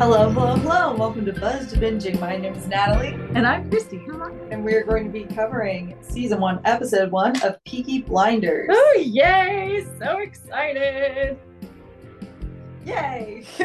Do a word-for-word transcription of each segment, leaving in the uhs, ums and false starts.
Hello, hello, hello, and welcome to Buzz to Binging. My name is Natalie. And I'm Christy. And we are going to be covering season one, episode one of Peaky Blinders. Oh, yay! So excited! Yay!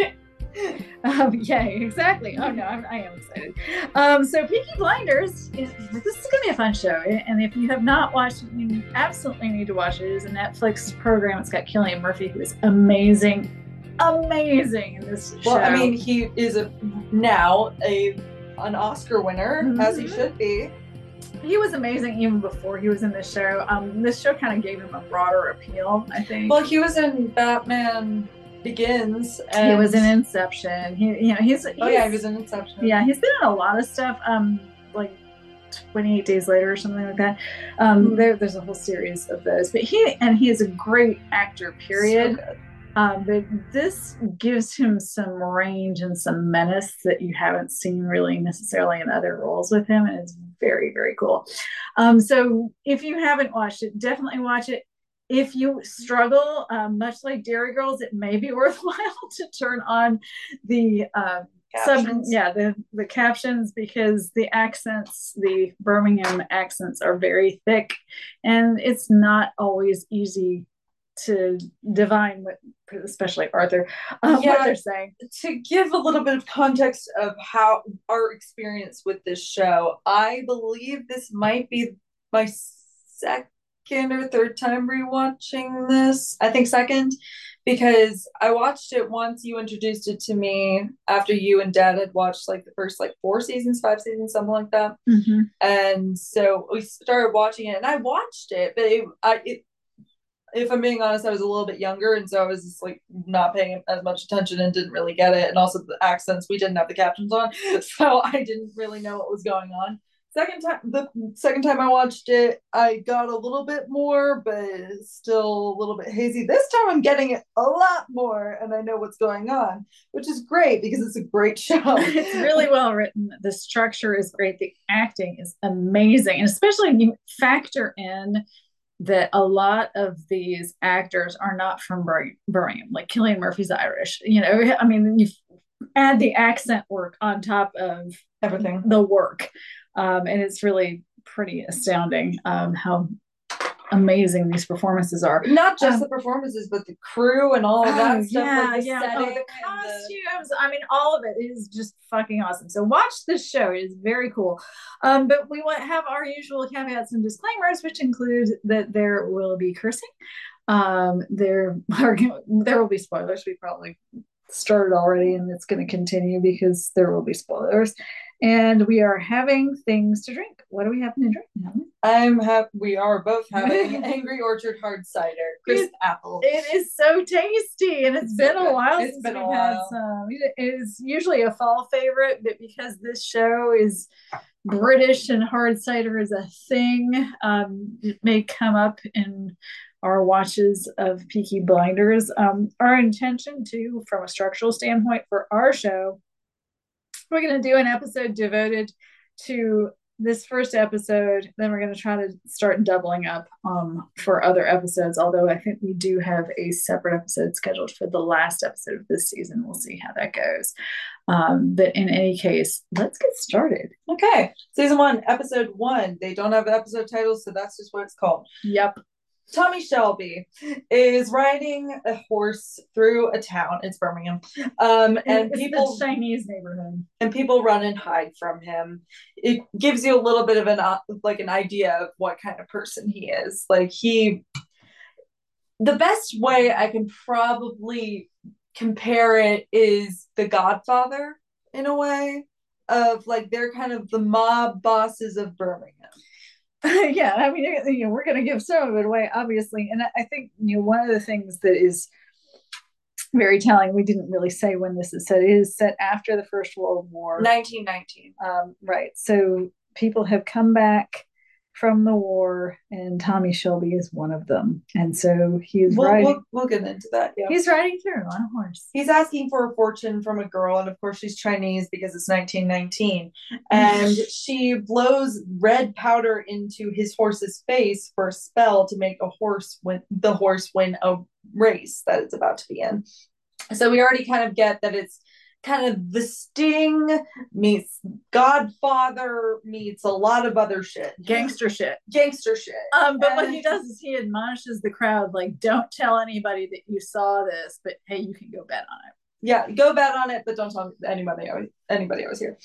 um, yay, exactly. Oh, no, I'm, I am excited. Um, so, Peaky Blinders, is, this is going to be a fun show. And if you have not watched it, you absolutely need to watch it. It is a Netflix program. It's got Cillian Murphy, who is amazing. Amazing in this show. Well, I mean, he is a, now a an Oscar winner, mm-hmm. as he should be. He was amazing even before he was in this show. Um, this show kind of gave him a broader appeal, I think. Well, he was in Batman Begins. And... He was in Inception. He, you know, he's, he's oh yeah, he was in Inception. Yeah, he's been in a lot of stuff. Um, like twenty-eight Days Later or something like that. Um, mm-hmm. there, there's a whole series of those. But he and he is a great actor. Period. So Um, but this gives him some range and some menace that you haven't seen really necessarily in other roles with him, and it's very, very cool. Um, so if you haven't watched it, definitely watch it. If you struggle, um, much like Dairy Girls, it may be worthwhile to turn on the uh, sub, yeah, the the captions, because the accents, the Birmingham accents, are very thick, and it's not always easy to divine what, especially Arthur, um, yeah, what they're saying. To give a little bit of context of how our experience with this show, I believe this might be my second or third time rewatching this. I think second, because I watched it once. You introduced it to me after you and Dad had watched like the first like four seasons, five seasons, something like that. Mm-hmm. And so we started watching it, and I watched it, but it, I, it if I'm being honest, I was a little bit younger, and so I was just like not paying as much attention and didn't really get it. And also the accents, we didn't have the captions on, so I didn't really know what was going on. Second time, the second time I watched it, I got a little bit more, but still a little bit hazy. This time I'm getting it a lot more, and I know what's going on, which is great because it's a great show. It's really well written. The structure is great. The acting is amazing, and especially when you factor in that a lot of these actors are not from Birmingham. Like Cillian Murphy's Irish. You know, I mean, you add the accent work on top of everything, the work, um, and it's really pretty astounding um, how amazing these performances are. Not just um, the performances, but the crew and all of that oh, stuff. Yeah, like the yeah. setting, oh, the costumes. The... I mean, all of it is just fucking awesome. So watch this show. It is very cool. Um, but we want to have our usual caveats and disclaimers, which include that there will be cursing. Um, there are there will be spoilers. We probably started already, and it's going to continue because there will be spoilers. And we are having things to drink. What do we have to drink now? I'm have we are both having Angry Orchard hard cider, crisp apple. It is so tasty, and it's, it's been so a while it's since been we've a had while. some. It is usually a fall favorite, but because this show is British and hard cider is a thing, um, it may come up in our watches of Peaky Blinders. Um, our intention, too, from a structural standpoint for our show, we're going to do an episode devoted to this first episode. Then we're going to try to start doubling up um, for other episodes, although I think we do have a separate episode scheduled for the last episode of this season. We'll see how that goes. Um, but in any case, let's get started. Okay. Season one, episode one. They don't have episode titles, so that's just what it's called. Yep. Tommy Shelby is riding a horse through a town. It's Birmingham. Um, and it's people, the Chinese neighborhood. And people run and hide from him. It gives you a little bit of an, uh, like an idea of what kind of person he is. Like he, the best way I can probably compare it is The Godfather in a way of like, they're kind of the mob bosses of Birmingham. Yeah, I mean, you know, we're going to give some of it away, obviously. And I think, you know, one of the things that is very telling, we didn't really say when this is set, it is set after the First World War. nineteen nineteen. Um, right. So people have come back from the war, and Tommy Shelby is one of them. And so he's we'll, riding. We'll, we'll get into that. Yeah. He's riding through on a horse. He's asking for a fortune from a girl, and of course she's Chinese because it's nineteen nineteen. And she blows red powder into his horse's face for a spell to make a horse win the horse win a race that it's about to be in. So we already kind of get that it's kind of The Sting meets Godfather meets a lot of other shit. Gangster shit. Gangster shit. Um, but and... what he does is he admonishes the crowd, like, don't tell anybody that you saw this, but hey, you can go bet on it. Yeah, go bet on it, but don't tell anybody anybody I was here.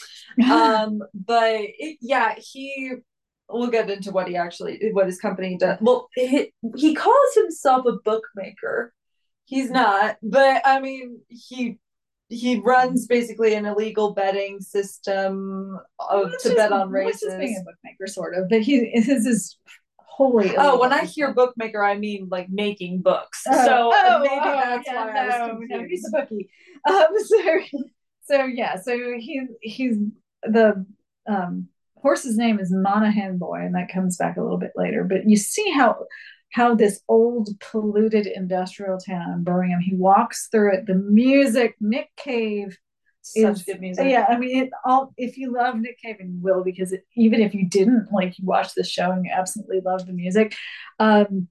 um, but it, yeah, he we'll get into what he actually what his company does. Well, he, he calls himself a bookmaker. He's not, but I mean, he he runs basically an illegal betting system of, to just, bet on races. Just being a bookmaker, sort of, but he his is wholly illegal. Oh, when I hear bookmaker, I mean like making books. Oh, so oh, maybe oh, that's yeah, why no, I was confused. No, he's a bookie. Um, so, so yeah, so he he's the um, horse's name is Monaghan Boy, and that comes back a little bit later. But you see how how this old polluted industrial town, Birmingham, he walks through it. The music, Nick Cave. Such is, good music. Yeah, I mean, it all. If you love Nick Cave, and you will, because it, even if you didn't, like, you watch this show and you absolutely love the music, um,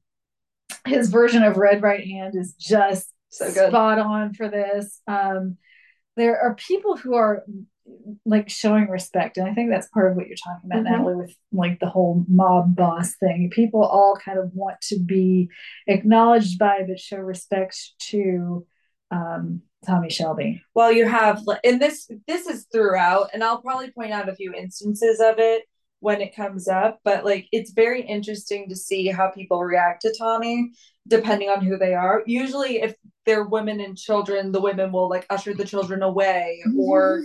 his version of Red Right Hand is just so good. Spot on for this. Um, there are people who are like showing respect, and I think that's part of what you're talking about, mm-hmm. Natalie, with like the whole mob boss thing. People all kind of want to be acknowledged by, but show respect to. Um, Tommy Shelby. Well, you have, and this this is throughout, and I'll probably point out a few instances of it when it comes up, but like it's very interesting to see how people react to Tommy depending on who they are. Usually if they're women and children, the women will like usher the children away, or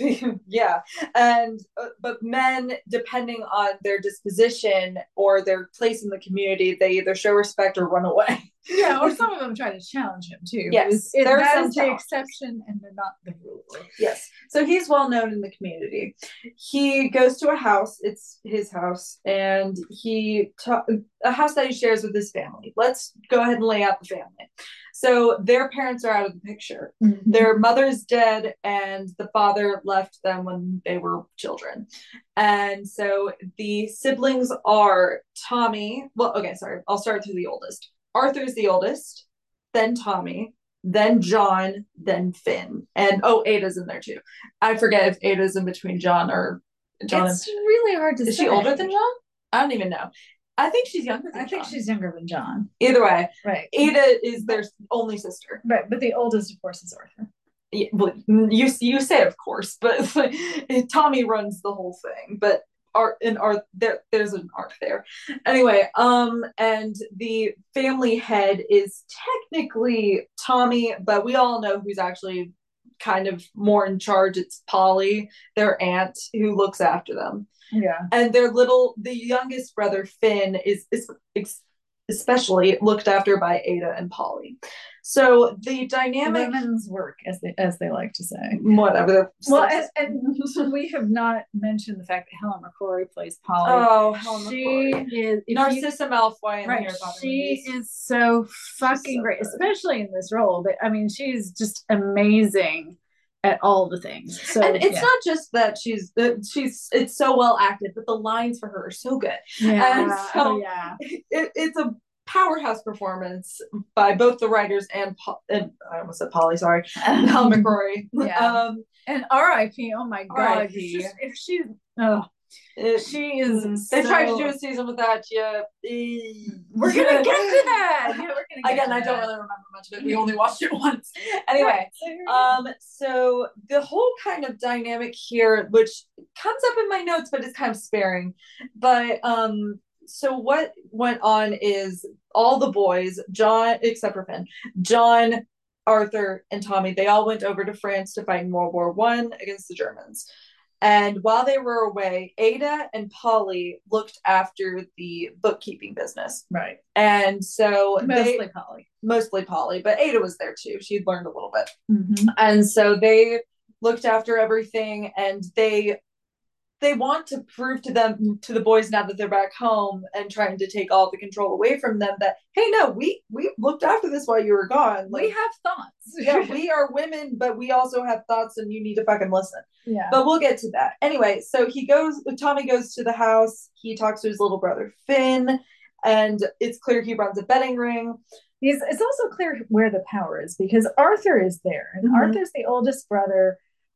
yeah, and uh, but men, depending on their disposition or their place in the community, they either show respect or run away. Yeah, or some of them try to challenge him too. Yes, it, there that is the exception, and they're not the rule. Yes, so he's well known in the community. He goes to a house; it's his house, and he ta- a house that he shares with his family. Let's go ahead and lay out the family. So their parents are out of the picture. Mm-hmm. Their mother's dead, and the father left them when they were children. And so the siblings are Tommy. Well, okay, sorry. I'll start through the oldest. Arthur's the oldest, then Tommy, then John, then Finn. And oh, Ada's in there too. I forget if Ada's in between John or John. It's and... really hard to Is say. Is she older than John? I don't even know. I think she's younger than I John. think she's younger than John. Either way. Right. Ada is their only sister. Right, but the oldest, of course, is Arthur. Yeah, well, you, you say of course, but like, Tommy runs the whole thing. But art and art there there's an arc there. Anyway, um, and the family head is technically Tommy, but we all know who's actually kind of more in charge. It's Polly, their aunt, who looks after them. Yeah. And their little, the youngest brother, Finn, is, is especially looked after by Ada and Polly. So the dynamic... Women's work, as they as they like to say. Whatever. Well, and, and we have not mentioned the fact that Helen McCrory plays Polly. Oh, Helen she McCrory. Is, Narcissa you, Malfoy in right, Harry Potter She movies. is so fucking so great, good. Especially in this role. But I mean, she's just amazing at all the things. So and it's yeah. not just that she's uh, she's it's so well acted, but the lines for her are so good. Yeah, and so oh, yeah. It, it's a powerhouse performance by both the writers and, and I almost said Polly, sorry, Helen McCrory. Yeah. Um, and R I P Oh my God, just, if she, oh, it, she is. They so... tried to do a season without you. We're gonna get to that. Yeah, we're gonna get Again, to I that. don't really remember much of it. We only watched it once. Anyway, um, so the whole kind of dynamic here, which comes up in my notes, but it's kind of sparing. But um. So what went on is all the boys, John, except for Finn, John, Arthur, and Tommy, they all went over to France to fight in World War One against the Germans. And while they were away, Ada and Polly looked after the bookkeeping business. Right. And so mostly they, Polly. Mostly Polly, but Ada was there too. She'd learned a little bit. Mm-hmm. And so they looked after everything, and they they want to prove to them, to the boys now that they're back home and trying to take all the control away from them, that, hey, no, we we looked after this while you were gone. Like, we have thoughts. Yeah, we are women, but we also have thoughts, and you need to fucking listen. Yeah. But we'll get to that. Anyway, so he goes, Tommy goes to the house. He talks to his little brother, Finn, and it's clear he runs a betting ring. He's, it's also clear where the power is, because Arthur is there, and mm-hmm. Arthur's the oldest brother.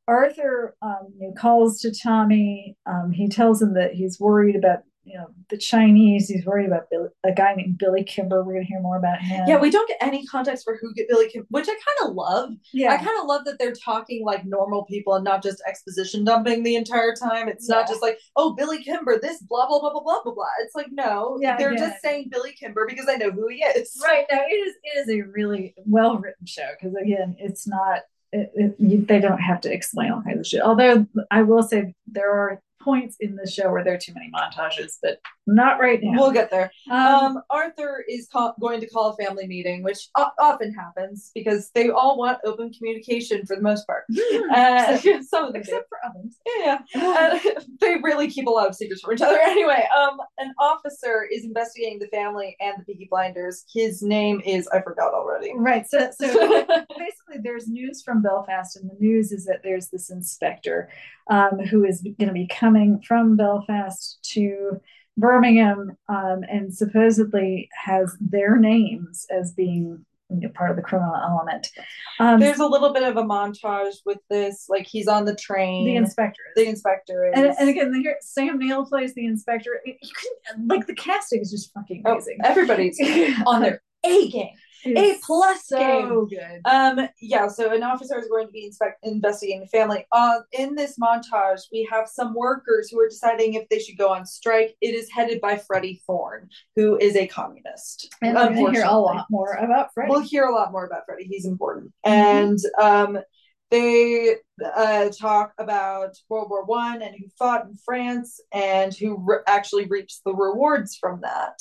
Arthur um, you know, calls to Tommy. Um, he tells him that he's worried about you know the Chinese. He's worried about Bill, a guy named Billy Kimber. We're gonna hear more about him. Yeah, we don't get any context for who get Billy Kimber, which I kind of love. Yeah, I kind of love that they're talking like normal people and not just exposition dumping the entire time. It's yeah. not just like, oh, Billy Kimber, this blah blah blah blah blah blah blah. It's like no, yeah, they're again. just saying Billy Kimber because I know who he is. Right now, it is it is a really well written show because again, it's not. It, it, you, they don't have to explain all kinds of shit. Although I will say there are points in the show where there are too many montages, but not right now. We'll get there. Um, um, Arthur is call, going to call a family meeting, which o- often happens because they all want open communication for the most part. Uh, so, some of them except do. for others. Yeah, uh, they really keep a lot of secrets from each other. Anyway, um, an officer is investigating the family and the Peaky Blinders. His name is I forgot already. Right. So, so basically, there's news from Belfast, and the news is that there's this inspector um, who is going to be coming from Belfast to Birmingham, um, and supposedly has their names as being you know, part of the criminal element. Um, There's a little bit of a montage with this, like he's on the train. The inspector. Is. The inspector is. And, and again, here Sam Neill plays the inspector. You can like the casting is just fucking amazing. Oh, everybody's on their A game. A plus so game. Good. Um, yeah, so an officer is going to be inspect- investigating the family. Uh, in this montage, we have some workers who are deciding if they should go on strike. It is headed by Freddie Thorne, who is a communist. And we're going to hear a lot more about Freddie. We'll hear a lot more about Freddie. He's important. Mm-hmm. And um, they uh, talk about World War One and who fought in France and who re- actually reaped the rewards from that.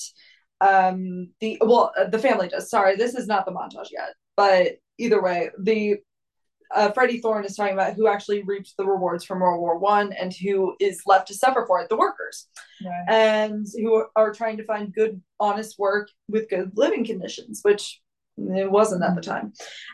Um, the well, the family does. Sorry, this is not the montage yet. But either way, the uh, Freddie Thorne is talking about who actually reaped the rewards from World War One and who is left to suffer for it, the workers, right. And who are trying to find good, honest work with good living conditions, which it wasn't at the time.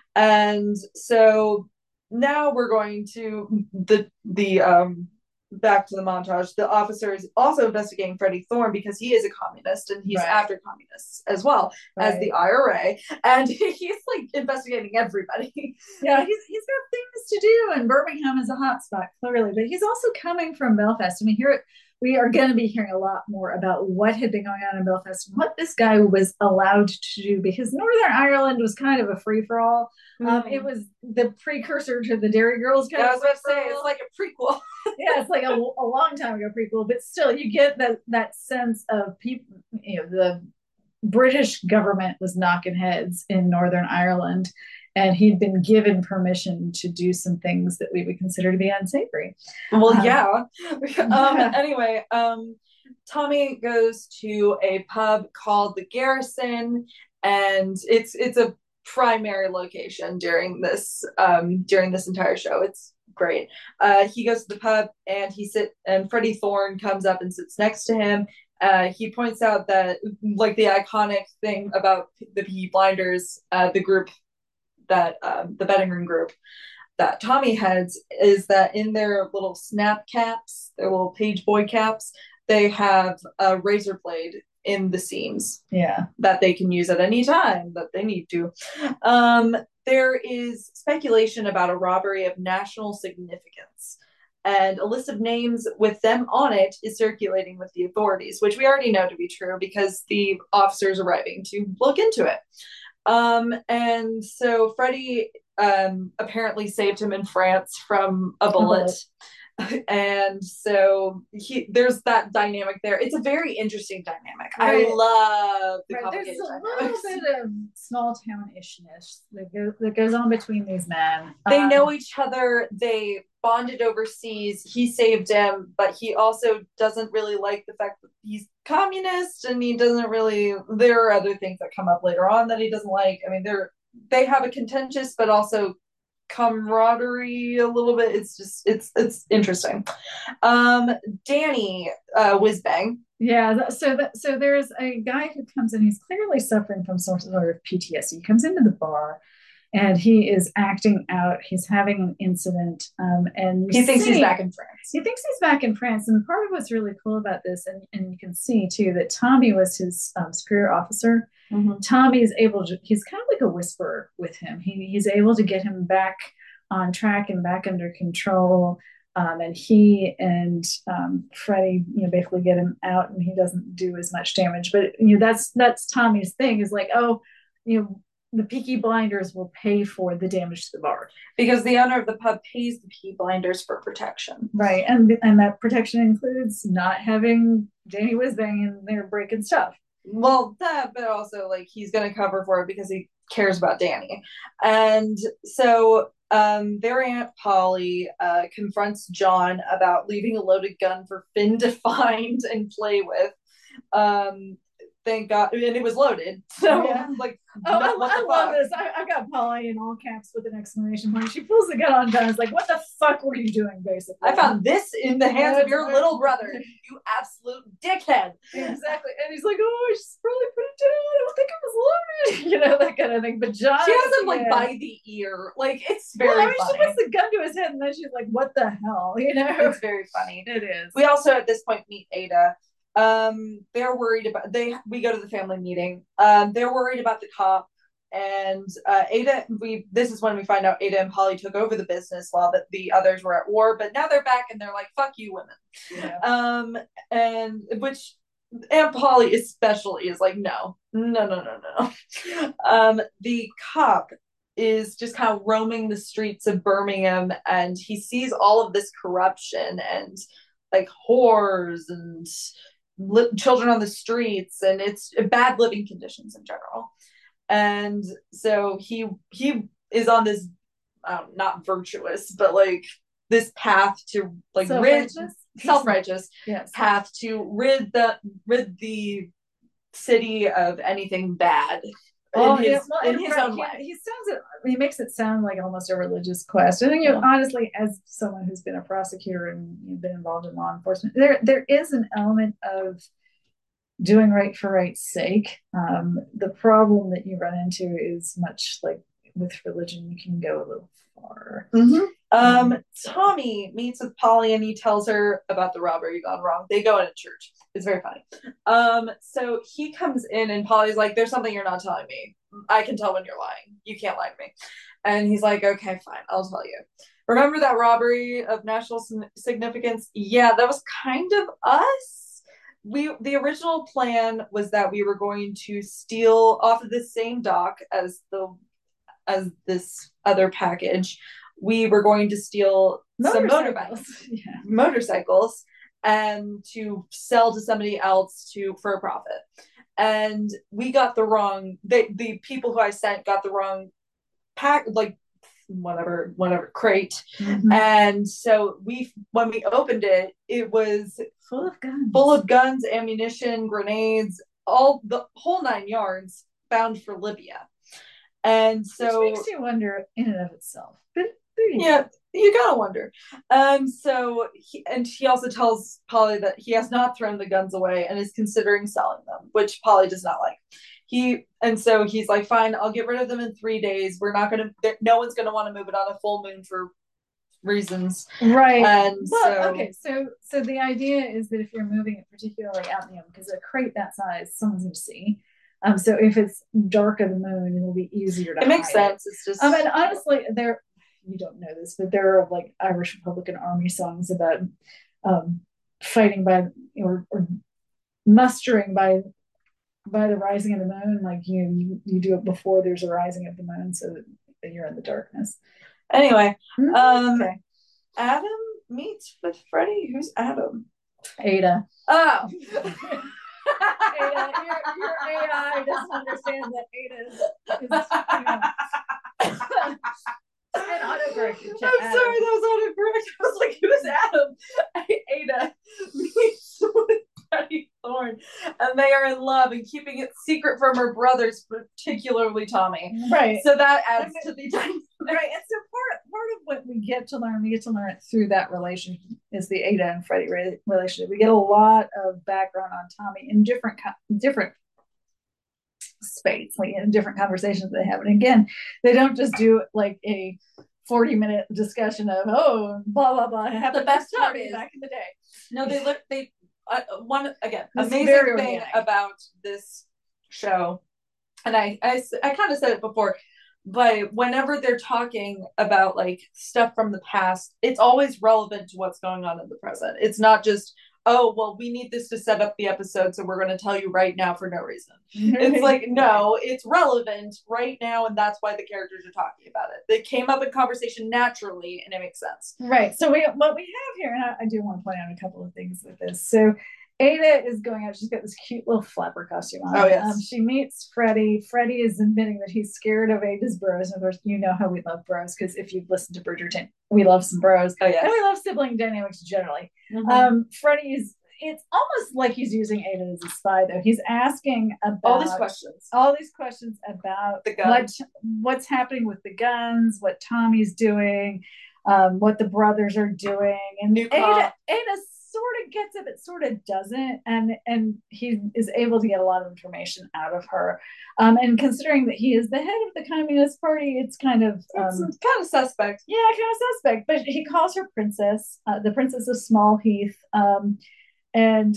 And so now we're going to the the um. back to the montage. The officer is also investigating Freddie Thorne because he is a communist and he's right. after communists as well right. as the I R A, and he's like investigating everybody. Yeah, he's he's got things to do, and Birmingham is a hot spot clearly, but he's also coming from Belfast. I mean, here we are going to be hearing a lot more about what had been going on in Belfast, what this guy was allowed to do, because Northern Ireland was kind of a free-for-all. Mm-hmm. Um, it was the precursor to the Derry Girls. Kind yeah, of I was about to say, it's like a prequel. Yeah, it's like a, a long time ago prequel, but still you get that that sense of people, you know, the British government was knocking heads in Northern Ireland, and he'd been given permission to do some things that we would consider to be unsavory. Well, um, yeah. um, anyway, um, Tommy goes to a pub called the Garrison, and it's it's a primary location during this um, during this entire show. It's great. Uh, he goes to the pub, and he sit and Freddie Thorne comes up and sits next to him. Uh, he points out that, like, the iconic thing about the Peaky Blinders, uh, the group that um, the betting room group that Tommy heads, is that in their little snap caps, their little page boy caps, they have a razor blade in the seams. Yeah, that they can use at any time that they need to. Um, there is speculation about a robbery of national significance, and a list of names with them on it is circulating with the authorities, which we already know to be true because the officers arriving to look into it. Um, and so Freddie um, apparently saved him in France from a bullet. Uh-huh. And so he, there's that dynamic there. It's a very interesting dynamic. Right. I love the right. complicated There's a dynamics. little bit of small town ishness that, go, that goes on between these men. They um, know each other. They bonded overseas. He saved him, but he also doesn't really like the fact that he's communist, and he doesn't really. There are other things that come up later on that he doesn't like. I mean, they're they have a contentious, but also camaraderie a little bit. It's just it's it's interesting. um Danny uh Whizbang, yeah so that so there's a guy who comes in. He's clearly suffering from some sort of P T S D. He comes into the bar and he is acting out. He's having an incident, um and he thinks see, he's back in France. He thinks he's back in France, and part of what's really cool about this, and, and you can see too that Tommy was his um, superior officer. Mm-hmm. Tommy is able to, he's kind of like a whisperer with him. He, he's able to get him back on track and back under control. Um, and he and um, Freddy, you know, basically get him out, and he doesn't do as much damage. But you know, that's that's Tommy's thing, is like, oh, you know, the Peaky Blinders will pay for the damage to the bar because the owner of the pub pays the Peaky Blinders for protection, right? And and that protection includes not having Danny Whizbang in there breaking stuff. Well, that, but also like he's going to cover for it because he cares about Danny, and so um, their Aunt Polly uh, confronts John about leaving a loaded gun for Finn to find and play with. Um, thank God, and it was loaded. So, yeah. like, oh, no, I, I love this. I, I got Polly in all caps with an exclamation point. She pulls the gun on John. It's like, what the fuck were you doing, basically? I found this in the hands of your little brother, you absolute dickhead. Exactly. And he's like, oh, I just probably put it down. I don't think it was loaded. You know, that kind of thing. But John, she has him like yeah. by the ear. Like, it's very well, I mean, funny. She puts the gun to his head, and then she's like, what the hell? You know? It's very funny. It is. We also, at this point, meet Ada. Um, they're worried about they we go to the family meeting. Um, they're worried about the cop, and uh, Ada. We this is when we find out Ada and Polly took over the business while the, the others were at war. But now they're back, and they're like, "Fuck you, women." Yeah. Um, and which Aunt Polly especially is like, "No, no, no, no, no." Um, the cop is just kind of roaming the streets of Birmingham, and he sees all of this corruption and like whores and li- children on the streets, and it's bad living conditions in general. And so he he is on this um, not virtuous, but like this path to like self-righteous? rid self-righteous yes. path to rid the rid the city of anything bad. Oh, in his, yeah, well, in his right, own he, way. He sounds it. He makes it sound like almost a religious quest. I think, you know, honestly, as someone who's been a prosecutor and you've been involved in law enforcement, there there is an element of doing right for right's sake. Um, the problem that you run into is much like with religion, you can go a little far. Mm-hmm. Um, Tommy meets with Polly and he tells her about the robbery gone wrong. They go in a church. It's very funny. Um, so he comes in and Polly's like, there's something you're not telling me. I can tell when you're lying. You can't lie to me. And he's like, okay, fine. I'll tell you. Remember that robbery of national significance? Yeah, that was kind of us. We the original plan was that we were going to steal off of the same dock as the as this other package. We were going to steal some motorbikes, yeah. motorcycles, and to sell to somebody else to for a profit. And we got the wrong. They, the people who I sent got the wrong pack, like whatever, whatever crate. Mm-hmm. And so we, when we opened it, it was full of guns, full of guns, ammunition, grenades, all the whole nine yards, bound for Libya. And so, which makes you wonder in and of itself. But yeah, you gotta wonder. Um, so he, and he also tells Polly that he has not thrown the guns away and is considering selling them, which Polly does not like. He and so he's like, fine, I'll get rid of them in three days. We're not gonna, no one's gonna want to move it on a full moon for reasons, right? And well, so, okay, so so the idea is that if you're moving it particularly out in the open, because a crate that size, someone's gonna see. Um, so if it's dark of the moon, it'll be easier to. It makes hide. sense. It's just. Um, and honestly, there you don't know this, but there are like Irish Republican Army songs about um, fighting by or, or mustering by by the rising of the moon. Like you, you, you do it before there's a rising of the moon, so that you're in the darkness. Anyway, mm-hmm. um, okay. Adam meets with Freddy. Who's Adam? Ada. Oh. Ada, your, your A I doesn't understand that Ada is, is you know, an autocorrect. I'm sorry, that was autocorrect. I was like, who's Adam? Ada meets with Freddie Thorne, and they are in love and keeping it secret from her brothers, particularly Tommy. Right. So that adds to the dynamic. Right. And so part part of what we get to learn, we get to learn it through that relationship, is the Ada and Freddie relationship. We get a lot of background on Tommy in different different space, like in different conversations they have. And again, they don't just do like a forty minute discussion of oh blah blah blah. Have the best part is back in the day. No, they look they uh, one again this amazing thing organic. About this show, and I I, I kind of said it before. but whenever they're talking about like stuff from the past, it's always relevant to what's going on in the present. It's not just, oh, well, we need this to set up the episode, so we're going to tell you right now for no reason. It's like, no, it's relevant right now, and that's why the characters are talking about it. They came up in conversation naturally, and it makes sense. Right. So we what we have here, and I, I do want to point out a couple of things with this. So Ada is going out. She's got this cute little flapper costume on. Oh, yes. Um, she meets Freddie. Freddie is admitting that he's scared of Ada's bros. And of course, you know how we love bros, because if you've listened to Bridgerton, we love some bros. Oh, yes. And we love sibling dynamics generally. Mhm. Um, Freddie is, it's almost like he's using Ada as a spy, though. He's asking about All these questions. all these questions about The what guns. what's happening with the guns, what Tommy's doing, um, what the brothers are doing, and New Ada, cop. Ada sort of gets it, but sort of doesn't, and and he is able to get a lot of information out of her. Um, and considering that he is the head of the Communist Party, it's kind of um, It's kind of suspect. yeah, kind of suspect. But he calls her princess, uh, the Princess of Small Heath, um, and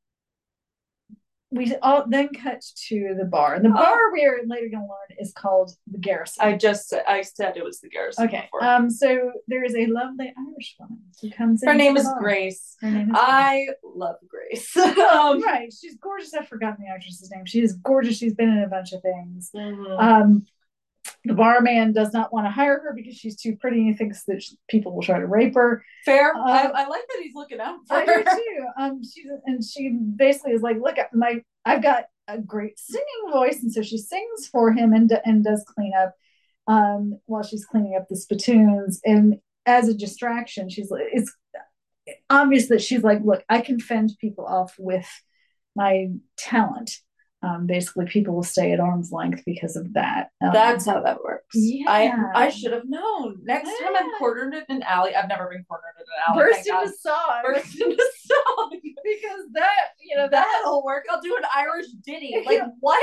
we all then cut to the bar. And the Oh. bar we are later going to learn is called the Garrison. I just said, I said it was the Garrison. Okay. Before. Um. So there is a lovely Irish woman who comes in. Her name is bar. Grace. Her name is I Grace. love Grace. um, right. She's gorgeous. I've forgotten the actress's name. She is gorgeous. She's been in a bunch of things. Mm-hmm. Um. The barman does not want to hire her because she's too pretty. He thinks that she, people will try to rape her. Fair. Uh, I, I like that he's looking out for I her. do too. Um, she's and she basically is like, look, my I've got a great singing voice, and so she sings for him and and does clean up, um, while she's cleaning up the spittoons. And as a distraction, she's like, it's obvious that she's like, look, I can fend people off with my talent. Um, basically, people will stay at arm's length because of that. Um, That's how that works. Yeah. I I should have known. Next yeah. time I'm cornered in an alley. I've never been cornered in an alley. Burst into song. Burst into song. Because that, you know, that, that'll work. I'll do an Irish ditty. Like, what?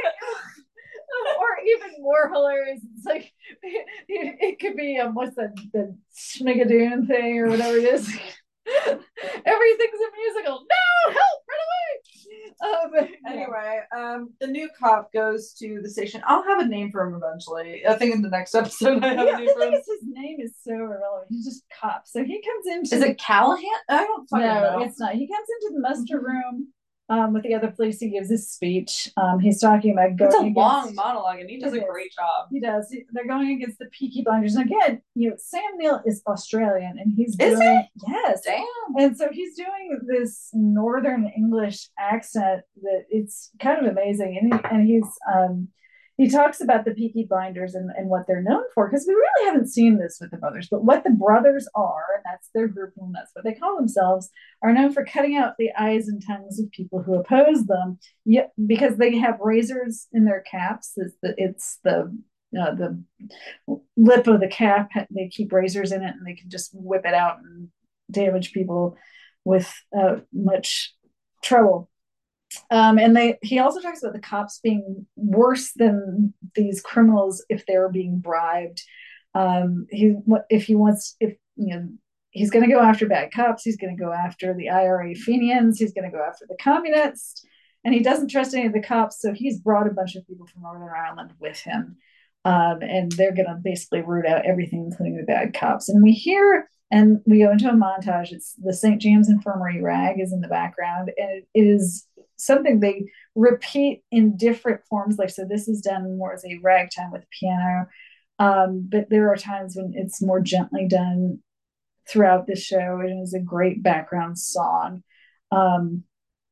Or even more hilarious, it's like it, it could be um, what's that, the Schmigadoon thing or whatever it is. Everything's a musical. No, help, run away. Um, anyway, um, the new cop goes to the station. I'll have a name for him eventually. I think in the next episode I have yeah, a name the for thing him. is, his name is so irrelevant. He's just cop. So he comes into. Is it Callahan? I don't fucking no, know. It's not. He comes into the muster room. Um, with the other police, he gives his speech. Um, he's talking about going. It's a against, long monologue, and he does a is. great job. He does. He, they're going against the Peaky Blinders. And again, you know, Sam Neill is Australian, and he's is doing he? Yes, damn. And so he's doing this Northern English accent that it's kind of amazing. And he, and he's um, he talks about the Peaky Blinders and, and what they're known for, because we really haven't seen this with the brothers, but what the brothers are, and that's their group and that's what they call themselves, are known for cutting out the eyes and tongues of people who oppose them. Yeah, because they have razors in their caps. It's the, it's the uh, the lip of the cap. They keep razors in it, and they can just whip it out and damage people with uh, much trouble. Um, and they he also talks about the cops being worse than these criminals if they're being bribed. Um, he if he wants if you know he's going to go after bad cops, he's going to go after the I R A Fenians, he's going to go after the communists, and he doesn't trust any of the cops. So he's brought a bunch of people from Northern Ireland with him, um, and they're going to basically root out everything, including the bad cops. And we hear. And we go into a montage. It's the Saint James Infirmary rag is in the background, and it is something they repeat in different forms. Like, so this is done more as a ragtime with piano, um, but there are times when it's more gently done throughout the show. It is a great background song. Um,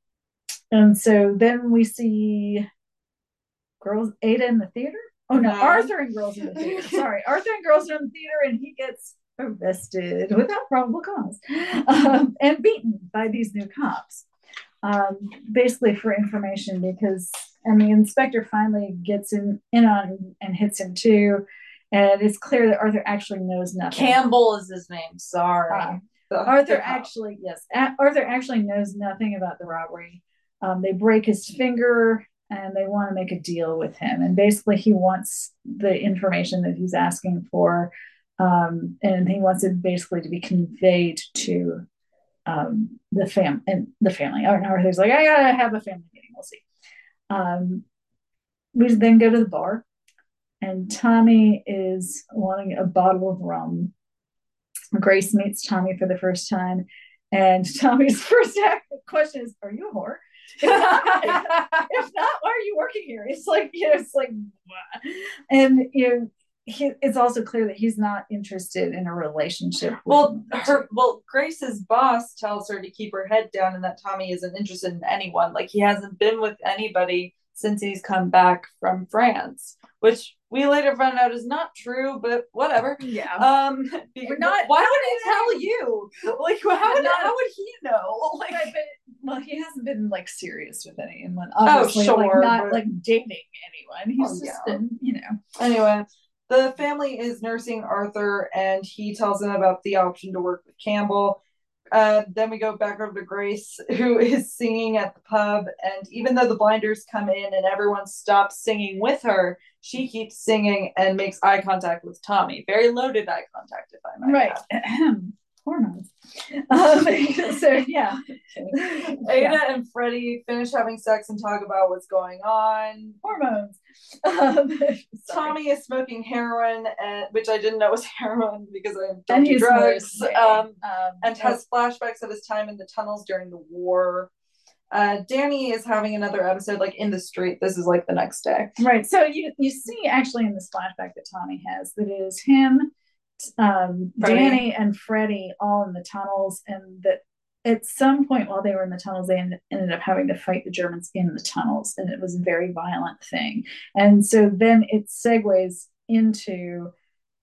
and so then we see girls, Ada in the theater. Oh no, no. Arthur and girls in the theater. Sorry, Arthur and girls are in the theater, and he gets arrested without probable cause um, and beaten by these new cops, um, basically for information, because and the inspector finally gets in, in on and hits him too, and it's clear that Arthur actually knows nothing. Campbell is his name. Sorry. Uh, Arthur actually, yes, Arthur actually knows nothing about the robbery. Um, they break his finger and they want to make a deal with him, and basically he wants the information that he's asking for. Um, and he wants it basically to be conveyed to um, the fam and the family. And Arthur's like, I gotta have a family meeting. We'll see. Um, we then go to the bar, and Tommy is wanting a bottle of rum. Grace meets Tommy for the first time, and Tommy's first question is, "Are you a whore? If not, if not, why are you working here?" It's like, you know, it's like, what? And you know, he, it's also clear that he's not interested in a relationship. Well, her, well, Grace's boss tells her to keep her head down, and that Tommy isn't interested in anyone. Like, he hasn't been with anybody since he's come back from France, which we later found out is not true, but whatever. Yeah. Um, We're not. Why would he tell you? Like, how would, how would he know? Like, right, but well, he hasn't been like serious with anyone. Obviously, oh, sure, like not but, like dating anyone. He's oh, just yeah. been, you know. Anyway, the family is nursing Arthur, and he tells them about the option to work with Campbell. Uh, then we go back over to Grace, who is singing at the pub, and even though the blinders come in and everyone stops singing with her, she keeps singing and makes eye contact with Tommy. Very loaded eye contact, if I might right. Hormones. Um, so yeah, Ada yeah. and Freddie finish having sex and talk about what's going on. Hormones. Um, Tommy is smoking heroin, and which I didn't know was heroin because I don't do drugs. Um, um, and has flashbacks of his time in the tunnels during the war. Uh, Danny is having another episode, like in the street. This is like the next day, right? So you you see actually in this flashback that Tommy has that it is him, um, Danny and Freddie all in the tunnels, and that at some point while they were in the tunnels, they en- ended up having to fight the Germans in the tunnels, and it was a very violent thing. And so then it segues into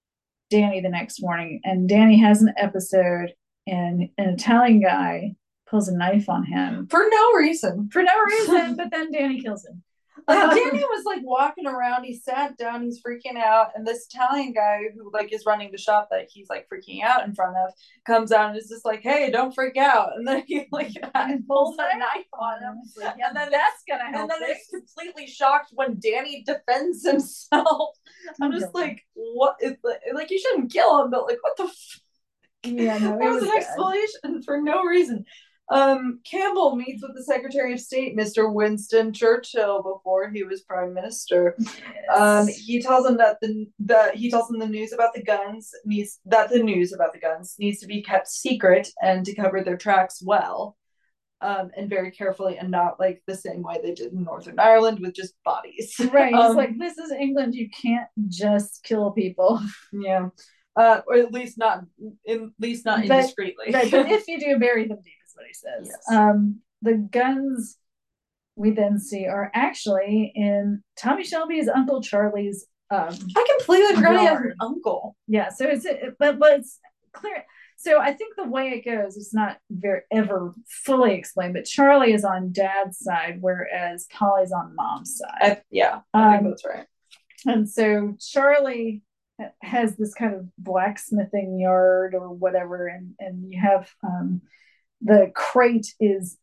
Danny the next morning, and Danny has an episode, and an Italian guy pulls a knife on him for no reason. For no reason, but then Danny kills him. Like, um, Danny was like walking around, he sat down, he's freaking out, and this Italian guy who like is running the shop that he's like freaking out in front of comes out and is just like, "Hey, don't freak out," and then he like pulls a knife on him, like, yeah, and then that's gonna help. And then it's completely shocked when Danny defends himself. I'm just like, what? Is like, like you shouldn't kill him, but like, what the? F- yeah, no, it was, was an explanation for no reason. Um, Campbell meets with the Secretary of State, Mister Winston Churchill, before he was Prime Minister. Yes. Um, he tells him that the that he tells him the news about the guns needs that the news about the guns needs to be kept secret and to cover their tracks well, um, and very carefully, and not like the same way they did in Northern Ireland with just bodies. Right. um, it's like, this is England. You can't just kill people. Yeah. Uh, or at least not, at least not but, indiscreetly. Right, but if you do, bury them deep. What he says. Yes. Um, the guns we then see are actually in Tommy Shelby's Uncle Charlie's. Um, I completely forgot he has an uncle. Yeah, so it's but but it's clear. So I think the way it goes, it's not very ever fully explained. But Charlie is on Dad's side, whereas Polly's on Mom's side. I, yeah, I think um, that's right. And so Charlie has this kind of blacksmithing yard or whatever, and and you have. Um, the crate is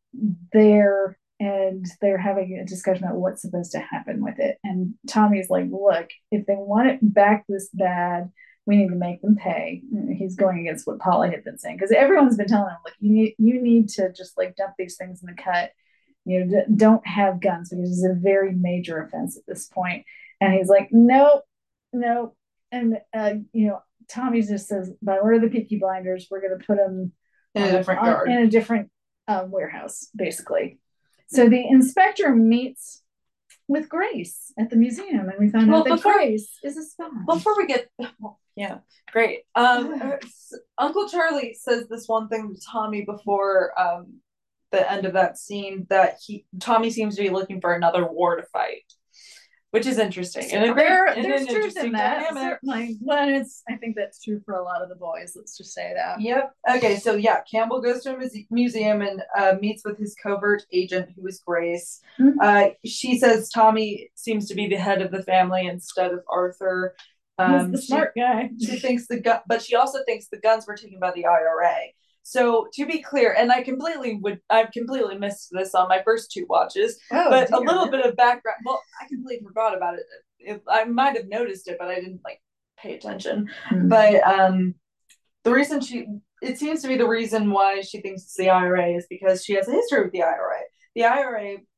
there and they're having a discussion about what's supposed to happen with it. And Tommy's like, look, if they want it back this bad, we need to make them pay. And he's going against what Polly had been saying, because everyone's been telling him, like, you need, you need to just like dump these things in the cut. You know, d- don't have guns, because it's a very major offense at this point. And he's like, nope, nope. And, uh, you know, Tommy just says, by order of the Peaky Blinders, we're going to put them in a different on, yard, in a different um, warehouse, basically. So the inspector meets with Grace at the museum, and we find well, out that before, Grace is a spy. Before we get, well, yeah, great. Um, Uncle Charlie says this one thing to Tommy before um, the end of that scene, that he Tommy seems to be looking for another war to fight. Which is interesting. And a there, great, there's truth in that. Certainly. Well, it's, I think that's true for a lot of the boys. Let's just say that. Yep. Okay, so yeah, Campbell goes to a muse- museum and uh, meets with his covert agent, who is Grace. Mm-hmm. Uh, she says Tommy seems to be the head of the family instead of Arthur. Um, He's the smart she, guy. She thinks the gun, but she also thinks the guns were taken by the I R A. So to be clear, and I completely would, I've completely missed this on my first two watches, oh, but dear. a little bit of background. Well, I completely forgot about it. it. I might have noticed it, but I didn't like pay attention. Mm-hmm. But um, the reason she, it seems to be the reason why she thinks it's the I R A is because she has a history with the I R A. The I R A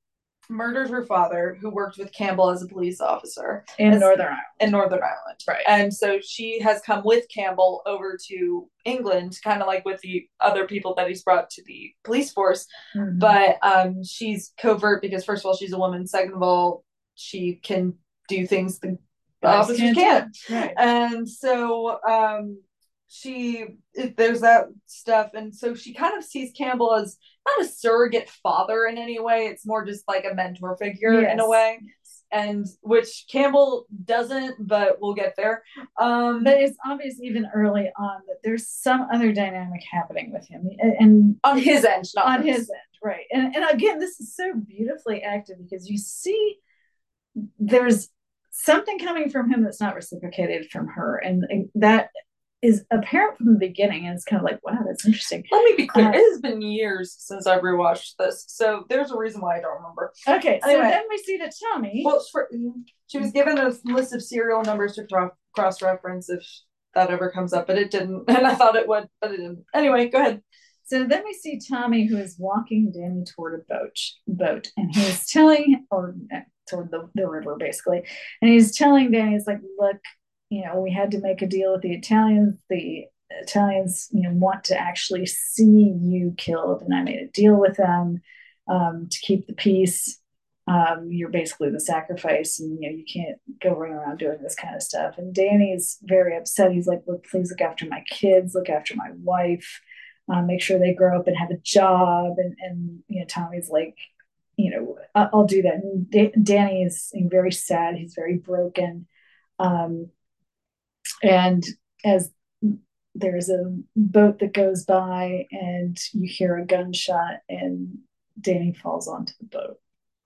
murdered her father, who worked with Campbell as a police officer in as, Northern Ireland. In Northern Ireland, right? And so she has come with Campbell over to England, kind of like with the other people that he's brought to the police force. Mm-hmm. But um, she's covert because, first of all, she's a woman. Second of all, she can do things the officers can't. Right. And so um, she, there's that stuff, and so she kind of sees Campbell as not a surrogate father in any way. It's more just like a mentor figure yes. in a way. Yes. And which Campbell doesn't, but we'll get there. Um, but it's obvious even early on that there's some other dynamic happening with him, and, and on his end, not on his end, right? And and again, this is so beautifully acted because you see there's something coming from him that's not reciprocated from her, and, and that is apparent from the beginning, and it's kind of like, wow, that's interesting. Let me be clear. Uh, it has been years since I've rewatched this, so there's a reason why I don't remember. Okay, anyway, so then we see that Tommy... Well, for, she was given a list of serial numbers to cross-reference if that ever comes up, but it didn't, and I thought it would, but it didn't. Anyway, go ahead. So then we see Tommy, who is walking Danny toward a boat, boat and he's telling, or toward the, the river, basically, and he's telling Danny, he's like, look, you know, we had to make a deal with the Italians. The Italians, you know, want to actually see you killed, and I made a deal with them um, to keep the peace. Um, you're basically the sacrifice, and you know, you can't go running around doing this kind of stuff. And Danny's very upset. He's like, look, please look after my kids, look after my wife, um, make sure they grow up and have a job. And, and you know, Tommy's like, you know, I'll, I'll do that. And D- Danny is very sad. He's very broken. Um, And as there's a boat that goes by and you hear a gunshot and Danny falls onto the boat.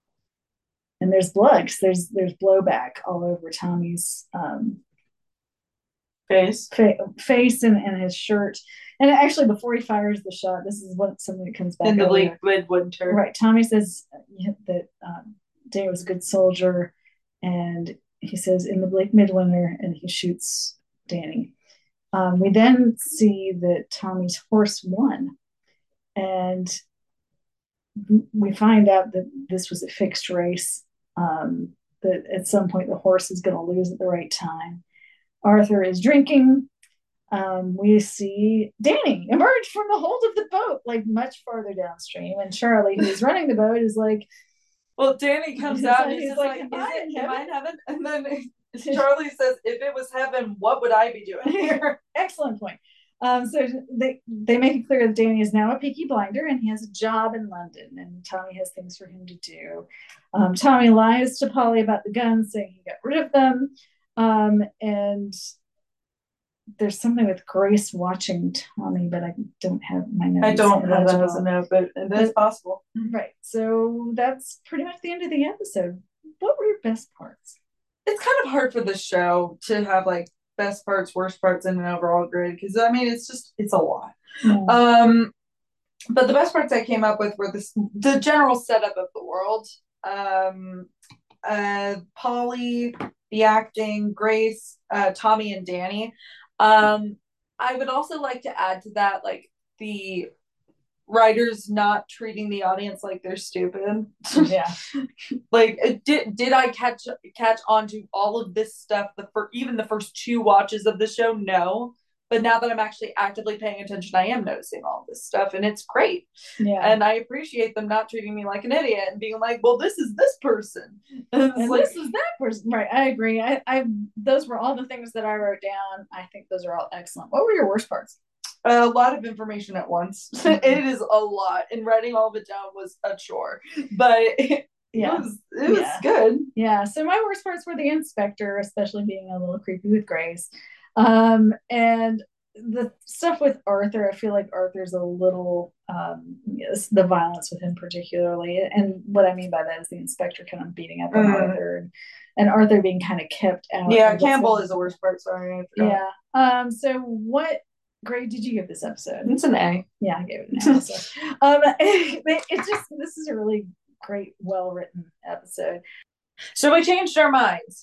And there's blood, because there's there's blowback all over Tommy's um, face, fa- face and, and his shirt. And actually, before he fires the shot, this is what something that comes back in the late midwinter. Right. Tommy says that um, Danny was a good soldier, and he says in the late midwinter, and he shoots Danny. Um, we then see that Tommy's horse won, and we find out that this was a fixed race, um, that at some point the horse is going to lose at the right time. Arthur is drinking. Um, we see Danny emerge from the hold of the boat, like much farther downstream, and Charlie, who's running the boat, is like, well, Danny comes out and he's, he's like, like, is it, am I in heaven? And then Charlie says, if it was heaven, what would I be doing here? Excellent point. Um, so they they make it clear that Danny is now a Peaky Blinder, and he has a job in London, and Tommy has things for him to do. Um, Tommy lies to Polly about the guns, saying he got rid of them. Um, and there's something with Grace watching Tommy, but I don't have my notes. I don't have that as a note, but that's possible. Right. So that's pretty much the end of the episode. What were your best parts? It's kind of hard for the show to have like best parts, worst parts in an overall grid, because I mean it's just it's a lot. Yeah. Um, but the best parts I came up with were this the general setup of the world. Um, uh, Polly, the acting, Grace, uh, Tommy, and Danny. Um, I would also like to add to that, like the writers not treating the audience like they're stupid. Yeah. Like, did did I catch catch on to all of this stuff the for even the first two watches of the show? No. But now that I'm actually actively paying attention, I am noticing all this stuff, and it's great. Yeah. And I appreciate them not treating me like an idiot and being like, well, this is this person. And, and like, this is that person. Right. I agree. I, I those were all the things that I wrote down. I think those are all excellent. What were your worst parts? A lot of information at once. Mm-hmm. It is a lot, and writing all of it down was a chore. But it, yeah. it was it was yeah. good. Yeah. So my worst parts were the inspector, especially being a little creepy with Grace. Um, and the stuff with Arthur, I feel like Arthur's a little, um, yes, the violence with him particularly. And what I mean by that is the inspector kind of beating up on mm. Arthur, and, and Arthur being kind of kept out. Yeah, Campbell is the worst part. Sorry. Yeah. Um, so what grade did you give this episode? It's an A. Yeah, I gave it an A. So. um, it, it's just, this is a really great, well-written episode. So we changed our minds.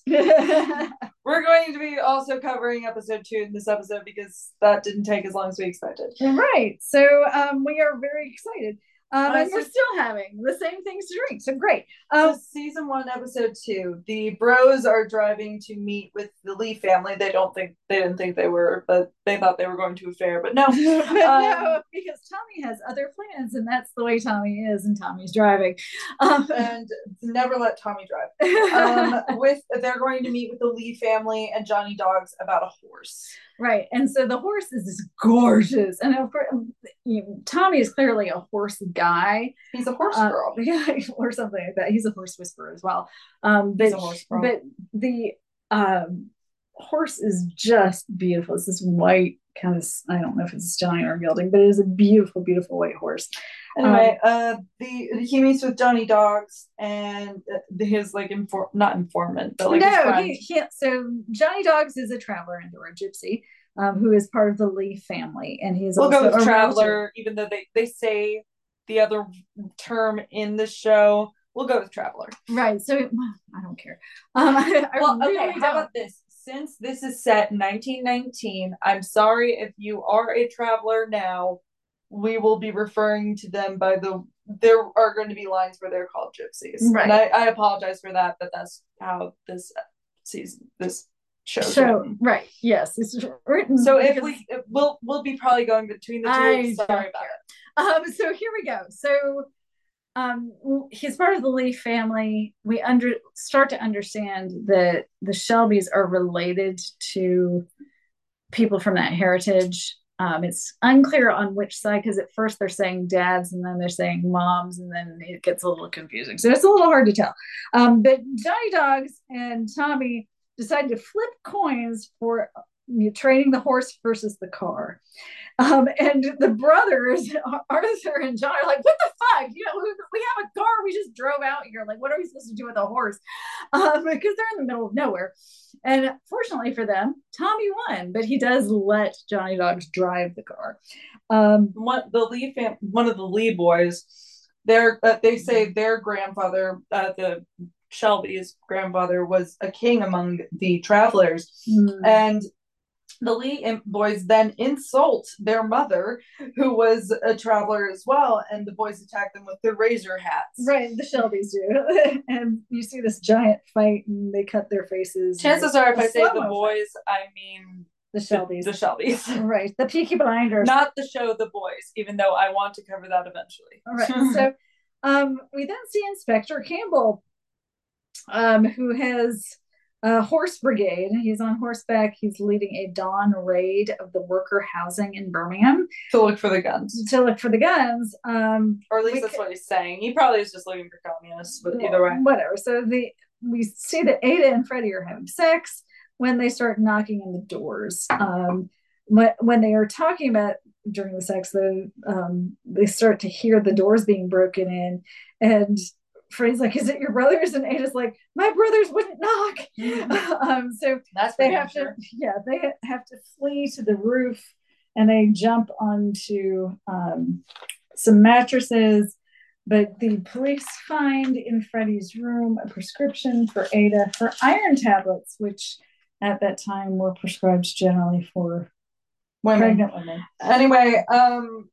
We're going to be also covering episode two in this episode because that didn't take as long as we expected. Right. So um, we are very excited. Um, and we're still having the same things to drink. So great. Um, so season one, episode two, the bros are driving to meet with the Lee family. They don't think they didn't think they were, but they thought they were going to a fair. But no, but um, no, because Tommy has other plans, and that's the way Tommy is, and Tommy's driving. Um, and never let Tommy drive. Um, with they're going to meet with the Lee family and Johnny Dogs about a horse. Right, and so the horse is gorgeous, and of course, you know, Tommy is clearly a horse guy. He's a horse girl, uh, yeah, or something like that. He's a horse whisperer as well. Um, but, He's a horse girl. But the um, horse is just beautiful. It's this white kind of, I don't know if it's a stallion or a gelding, but it is a beautiful, beautiful white horse. Anyway, um, uh, the he meets with Johnny Dogs and his like inform not informant, but like no, he, he so Johnny Dogs is a traveler and or a gypsy, um, who is part of the Lee family, and he's we'll also go with a traveler, relative. even though they they say the other term in the show. We'll go with traveler. Right. So I don't care. Um, I, I well, really okay. don't. How about this? Since this is set in nineteen nineteen, I'm sorry if you are a traveler now. We will be referring to them by the. There are going to be lines where they're called gypsies, right? And I, I apologize for that, but that's how this season, this show. So right, yes, it's written. So if we, if we'll we'll be probably going between the two. I sorry about it. Um. So here we go. So. Um, he's part of the Lee family. We under start to understand that the Shelbys are related to people from that heritage. Um, it's unclear on which side, because at first they're saying dads and then they're saying moms, and then it gets a little confusing. So it's a little hard to tell. Um, but Johnny Dogs and Tommy decided to flip coins for you know, trading the horse versus the car. Um, and the brothers, Arthur and John, are like, what the fuck? You know, we have a car. We just drove out here. Like, what are we supposed to do with a horse? Um, because they're in the middle of nowhere. And fortunately for them, Tommy won, but he does let Johnny Dogs drive the car. Um, one, the Lee fam- one of the Lee boys, their, uh, they say their grandfather, uh, the Shelby's grandfather, was a king among the travelers. Mm. And the Lee boys then insult their mother, who was a traveler as well, and the boys attack them with their razor hats. Right, the Shelbys do. And you see this giant fight, and they cut their faces. Chances are, if I say the boys, I mean the Shelbys. The, the Shelbys. Right, the Peaky Blinders. Not the show The Boys, even though I want to cover that eventually. All right, so um, we then see Inspector Campbell, um, who has... Uh, horse brigade. He's on horseback. He's leading a dawn raid of the worker housing in Birmingham to look for the guns. To look for the guns, um, or at least that's what he's saying. He probably is just looking for communists, but either way, whatever. So the we see that Ada and Freddie are having sex when they start knocking on the doors. Um, when when they are talking about during the sex, they um, they start to hear the doors being broken in, and Freddie's like, is it your brothers? And Ada's like, my brothers wouldn't knock. Mm-hmm. um, so That's they have sure. to, yeah, they have to flee to the roof, and they jump onto um, some mattresses. But the police find in Freddie's room a prescription for Ada for iron tablets, which at that time were prescribed generally for women. pregnant women. Anyway, um,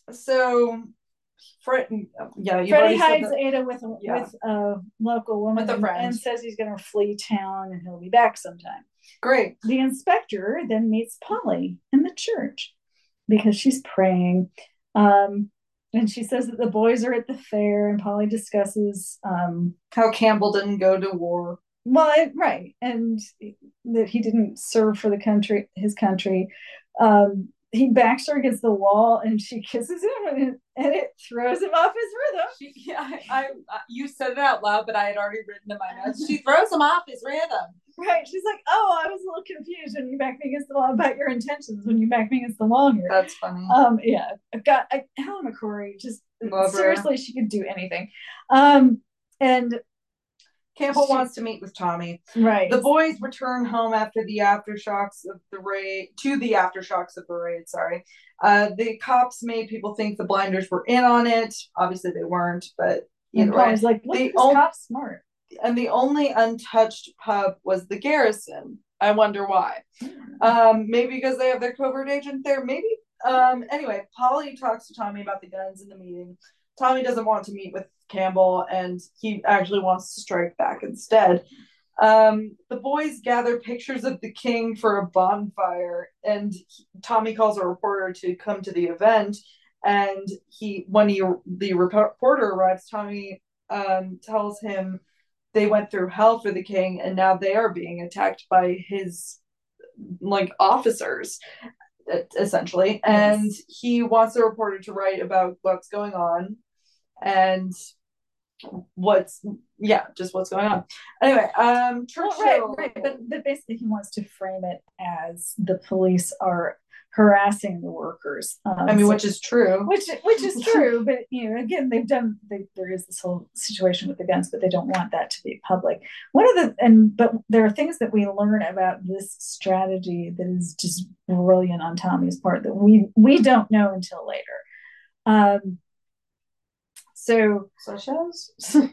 so. Fred, yeah, you Freddie hides Ada with yeah. with a local woman with a friend. And, and says he's going to flee town and he'll be back sometime. Great. The inspector then meets Polly in the church because she's praying, um, and she says that the boys are at the fair, and Polly discusses um, how Campbell didn't go to war. Well, it, right, and that he didn't serve for the country, his country. Um, he backs her against the wall, and she kisses him, and, and it throws him off his rhythm. She, yeah, I, I, you said it out loud, but I had already written in my notes. She throws him off his rhythm. Right. She's like, oh, I was a little confused when you backed me against the wall about your intentions when you backed me against the wall here. That's funny. Um, yeah, I've got I, Helen McCrory. Just Love seriously, her. She could do anything. Um, and Campbell she, wants to meet with Tommy. Right. The boys return home after the aftershocks of the raid, to the aftershocks of the raid, sorry. Uh, the cops made people think the blinders were in on it. Obviously they weren't, but either way. I was like, look, this cop's smart. And the only untouched pub was the Garrison. I wonder why. Um, maybe because they have their covert agent there. Maybe. Um, anyway, Polly talks to Tommy about the guns in the meeting. Tommy doesn't want to meet with Campbell, and he actually wants to strike back instead. Um, the boys gather pictures of the king for a bonfire, and he, Tommy calls a reporter to come to the event. And he, when he the reporter arrives, Tommy um, tells him they went through hell for the king, and now they are being attacked by his like officers, essentially. Yes. And he wants the reporter to write about what's going on and what's yeah just what's going on anyway. um Churchill, well, right, right. But, but basically he wants to frame it as the police are harassing the workers. um, I mean, so, which is true, which which is true, but you know, again, they've done they, there is this whole situation with the guns, but they don't want that to be public. One of the and but there are things that we learn about this strategy that is just brilliant on Tommy's part that we we don't know until later. um So, such as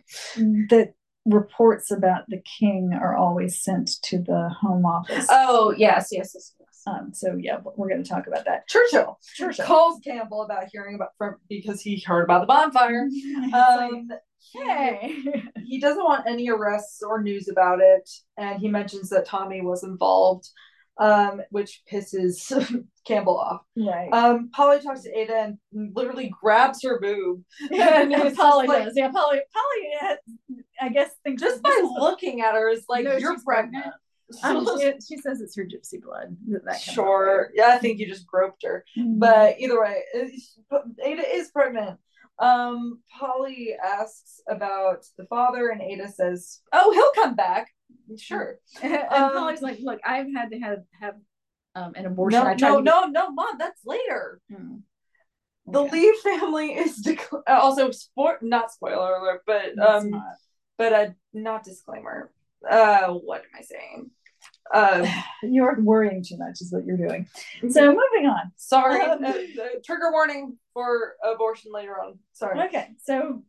that reports about the king are always sent to the Home Office. Oh, yes, yes, yes, yes. Um, so yeah, we're going to talk about that. Churchill, Churchill calls Campbell about hearing about from because he heard about the bonfire. Um, like, hey, he, he doesn't want any arrests or news about it, and he mentions that Tommy was involved. Um, which pisses Campbell off. Right. Um, Polly talks to Ada and literally grabs her boob. And yeah, Polly like, does. Yeah, Polly. Polly, has, I guess, thinks just by looking at her is like, no, you're pregnant. pregnant. Um, she, she says it's her gypsy blood. That sure. Yeah, I think you just groped her. Mm-hmm. But either way, Ada is pregnant. Um, Polly asks about the father, and Ada says, "Oh, he'll come back." Sure. And um, Polly's like, look, I've had to have have um, an abortion. No, I no, to no, no, Mom, that's later. Hmm. Okay. The Lee family is dec- also sport, not spoiler alert, but um, not. but a not disclaimer. Uh, what am I saying? Uh, you're worrying too much, is what you're doing. So moving on. Sorry, um, uh, uh, trigger warning for abortion later on. Sorry. Okay, so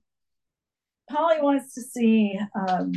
Polly wants to see. Um,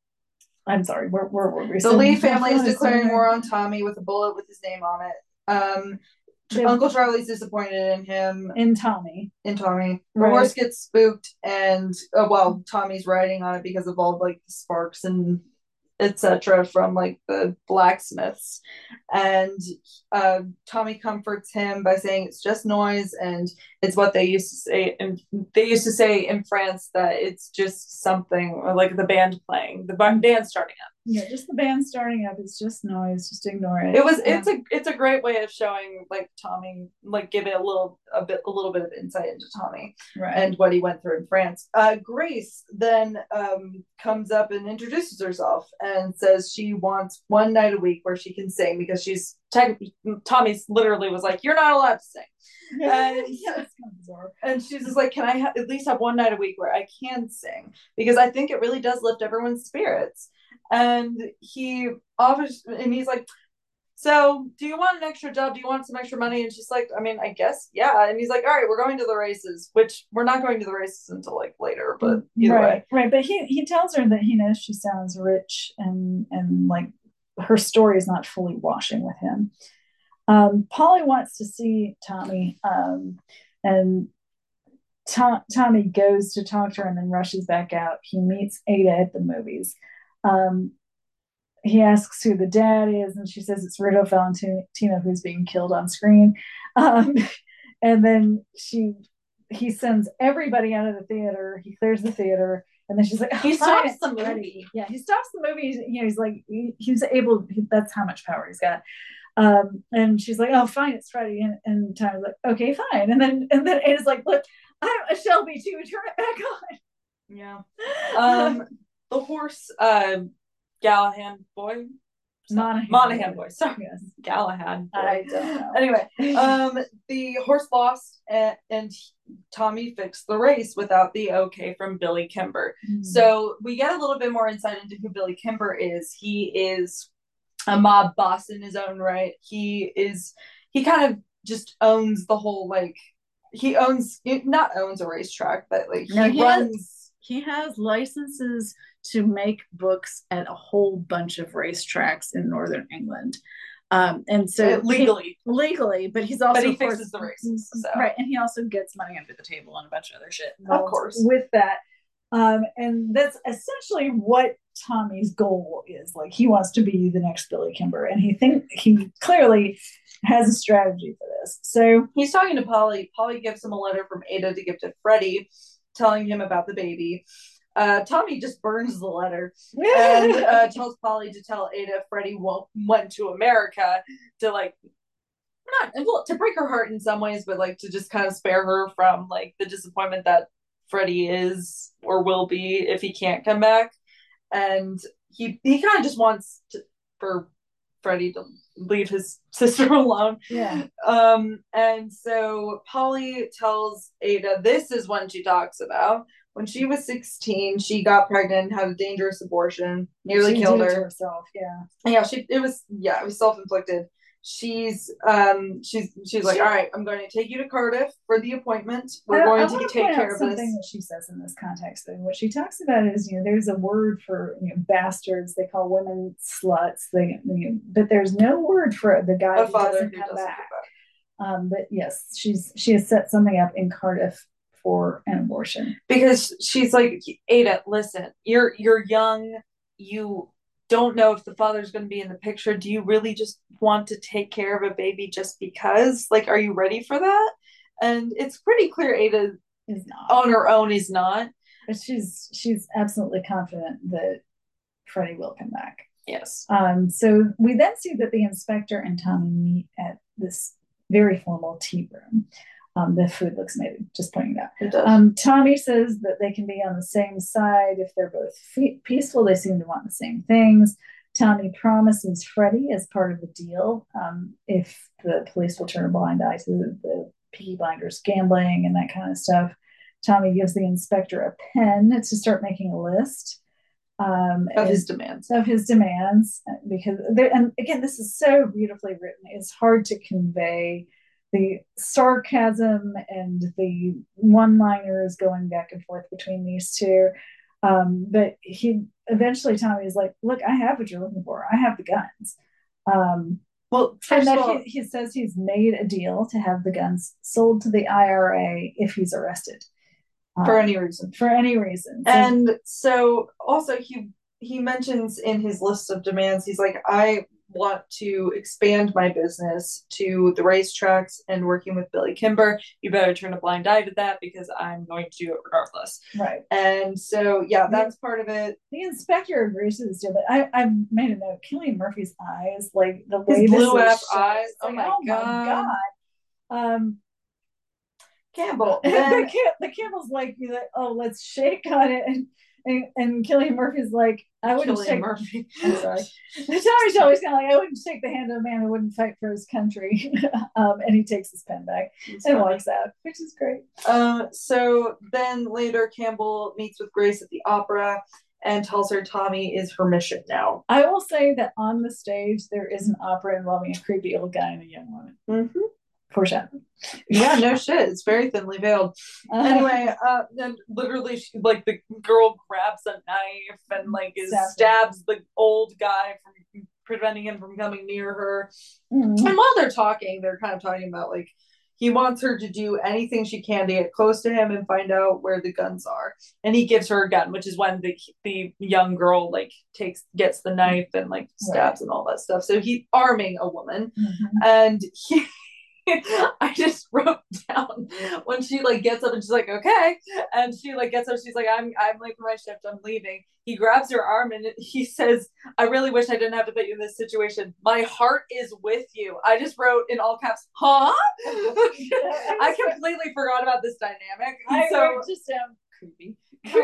I'm sorry, where, where were we? The Lee family is declaring war on Tommy with a bullet with his name on it. Um, the, Uncle Charlie's disappointed in him. In Tommy. In Tommy. The right. horse gets spooked, and uh, well, Tommy's riding on it because of all like the sparks and et cetera from like the blacksmiths. And uh, Tommy comforts him by saying it's just noise, and it's what they used to say. And they used to say in France that it's just something like the band playing, the band starting up. Yeah, just the band starting up. It's just noise. Just ignore it. It was. It's a. It's a great way of showing like Tommy, like give it a little, a bit, a little bit of insight into Tommy, right, and what he went through in France. Uh, Grace then um, comes up and introduces herself and says she wants one night a week where she can sing because she's technically Tommy's literally was like, you're not allowed to sing. And, yeah, that's kind of bizarre. And she's just like, can I ha- at least have one night a week where I can sing, because I think it really does lift everyone's spirits. And he offers, and he's like, so do you want an extra job? Do you want some extra money? And she's like, I mean, I guess, yeah. And he's like, all right, we're going to the races, which we're not going to the races until like later, but either right, way. Right. But he, he tells her that he knows she sounds rich, and, and like her story is not fully washing with him. Um, Polly wants to see Tommy, um, and Tom, Tommy goes to talk to her and then rushes back out. He meets Ada at the movies. Um, he asks who the dad is, and she says it's Rudolph Valentino who's being killed on screen. Um, and then she he sends everybody out of the theater. He clears the theater, and then she's like, oh, he stops the movie. Ready. Yeah, he stops the movie. You know, he's like, he, he's able. He, that's how much power he's got. Um, and she's like, oh, fine, it's Friday. And, and Tommy's like, okay, fine. And then and then Ada's like, look, I'm a Shelby too. Turn it back on. Yeah. Um, the horse, uh, Galahad boy. Monahan, Monahan boy. Sorry, yes. Galahad boy. I don't know. Anyway, um, the horse lost, and, and Tommy fixed the race without the okay from Billy Kimber. Mm-hmm. So we get a little bit more insight into who Billy Kimber is. He is a mob boss in his own right. He is, he kind of just owns the whole, like, he owns, not owns a racetrack, but like no, he, he runs. Has, he has licenses to make books at a whole bunch of racetracks in Northern England. Um, and so uh, legally, he, legally, but he's also but he fixes the races, so. right, and he also gets money under the table and a bunch of other shit. Of course, with that, um, and that's essentially what Tommy's goal is. Like, he wants to be the next Billy Kimber, and he think he clearly has a strategy for this. So he's talking to Polly. Polly gives him a letter from Ada to give to Freddie, telling him about the baby. Uh, Tommy just burns the letter and uh, tells Polly to tell Ada Freddie won't, went to America to like not well, to break her heart in some ways, but like to just kind of spare her from like the disappointment that Freddie is or will be if he can't come back. And he he kind of just wants to, for Freddie to leave his sister alone. Yeah. Um, and so Polly tells Ada this is when she talks about when she was sixteen, she got pregnant, had a dangerous abortion, nearly she killed did it her. to herself. Yeah. Yeah, she it was yeah, it was self-inflicted. She's um she's she's like, all right, I'm going to take you to Cardiff for the appointment. We're I, going I to want take point care out of something this. that she says in this context. Though, what she talks about is, you know, there's a word for, you know, bastards. They call women sluts. They, you know, but there's no word for the guy A who father doesn't who come doesn't back. come back. Um, but yes, she's she has set something up in Cardiff for an abortion because she's like, Ada, listen, you're you're young, you don't know if the father's going to be in the picture. Do you really just want to take care of a baby just because? Like, are you ready for that? And it's pretty clear Ada is not on her own is not, but she's she's absolutely confident that Freddie will come back. Yes. Um, so we then see that the inspector and Tommy meet at this very formal tea room. Um, the food looks amazing, just pointing it out. Um, Tommy says that they can be on the same side if they're both fe- peaceful. They seem to want the same things. Tommy promises Freddie as part of the deal, um, if the police will turn a blind eye to the, the Peaky Blinders gambling and that kind of stuff. Tommy gives the inspector a pen to start making a list. Um, of his demands. Of his demands, because there, and again, this is so beautifully written. It's hard to convey the sarcasm and the one-liners going back and forth between these two. Um, but he eventually, Tommy is like, "Look, I have what you're looking for. I have the guns." Um, well, and then all, he, he says he's made a deal to have the guns sold to the I R A if he's arrested. For um, any reason. For any reason. So, and so also he he mentions in his list of demands, he's like, I want to expand my business to the racetracks and working with Billy Kimber. You better turn a blind eye to that because I'm going to do it regardless. Right. And so, yeah, that's the, part of it. The inspector agrees to this deal, but I, I made a note, Cillian Murphy's eyes, like the way his this blue eyes. Oh, like, my, oh God. my God. Um, Campbell. Then, the, the Campbell's like, oh, let's shake on it. And, and, and Cillian Murphy's like, I wouldn't Cillian shake. Murphy. I'm sorry. Tommy's always kind of like, I wouldn't shake the hand of a man who wouldn't fight for his country. um, and he takes his pen back it's and funny. walks out, which is great. Um, so then later, Campbell meets with Grace at the opera and tells her Tommy is her mission now. I will say that on the stage, there is an opera involving a creepy old guy and a young woman. Mm-hmm. Foreshadowing. Yeah, no shit. It's very thinly veiled. Uh, anyway, uh, then literally, she, like the girl grabs a knife and like is, stabs the old guy from preventing him from coming near her. Mm-hmm. And while they're talking, they're kind of talking about like he wants her to do anything she can to get close to him and find out where the guns are. And he gives her a gun, which is when the the young girl like takes gets the knife and like stabs right. and all that stuff. So he's arming a woman, mm-hmm. and he. I just wrote down when she like gets up and she's like, okay, and she like gets up, she's like, I'm I'm late for my shift, I'm leaving. He grabs her arm and he says, I really wish I didn't have to put you in this situation. My heart is with you. I just wrote in all caps, huh? I completely forgot about this dynamic. I so just sound creepy.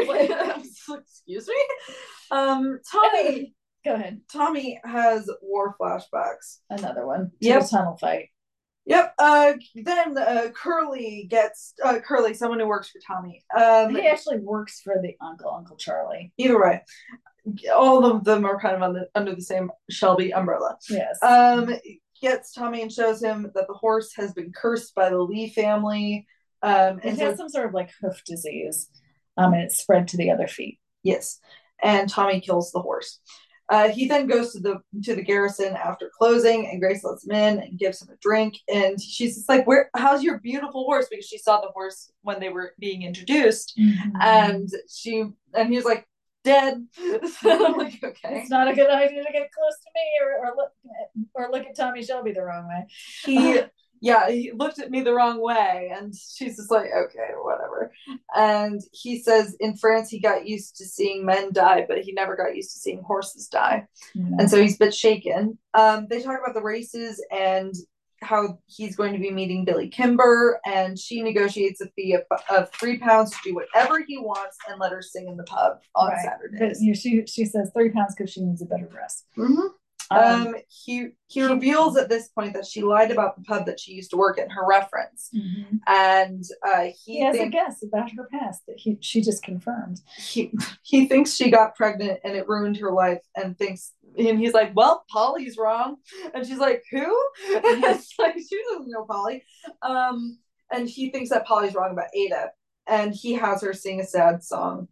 Excuse me. Um, Tommy. Go ahead. Tommy has war flashbacks. Another one. Yep. To the tunnel fight. Yep. Uh, then uh, Curly gets uh, Curly, someone who works for Tommy. Um, he actually works for the uncle, Uncle Charlie. Either way, all of them are kind of on the, under the same Shelby umbrella. Yes. Um, gets Tommy and shows him that the horse has been cursed by the Lee family. Um, it and has so, some sort of like hoof disease, um, and it's spread to the other feet. Yes. And Tommy kills the horse. Uh, he then goes to the to the garrison after closing, and Grace lets him in and gives him a drink. And she's just like, "Where? How's your beautiful horse?" Because she saw the horse when they were being introduced, mm-hmm. and she and he was like, "Dead." So I'm like, okay, it's not a good idea to get close to me or, or look or look at Tommy Shelby the wrong way. He. Yeah, he looked at me the wrong way, and she's just like, okay, whatever. And he says in France he got used to seeing men die, but he never got used to seeing horses die. Mm-hmm. And so he's a bit shaken. Um, they talk about the races and how he's going to be meeting Billy Kimber, and she negotiates a fee of, of three pounds to do whatever he wants and let her sing in the pub on right. Saturdays. But, you know, she, she says three pounds because she needs a better rest. Mm-hmm. Um, um, he he reveals at this point that she lied about the pub that she used to work at, her reference, mm-hmm. and uh, he, he has think, a guess about her past that he she just confirmed. He he thinks she got pregnant and it ruined her life, and thinks and he's like, well, Polly's wrong, and she's like, who? It's like she doesn't know Polly, um, and he thinks that Polly's wrong about Ada. And he has her sing a sad song,